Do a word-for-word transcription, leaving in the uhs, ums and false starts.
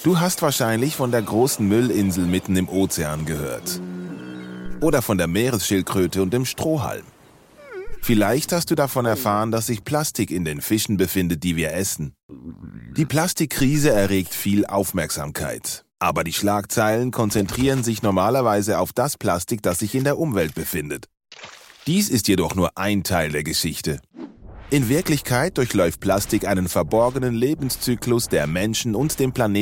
Du hast wahrscheinlich von der großen Müllinsel mitten im Ozean gehört. Oder von der Meeresschildkröte und dem Strohhalm. Vielleicht hast du davon erfahren, dass sich Plastik in den Fischen befindet, die wir essen. Die Plastikkrise erregt viel Aufmerksamkeit. Aber die Schlagzeilen konzentrieren sich normalerweise auf das Plastik, das sich in der Umwelt befindet. Dies ist jedoch nur ein Teil der Geschichte. In Wirklichkeit durchläuft Plastik einen verborgenen Lebenszyklus, der Menschen und dem Planeten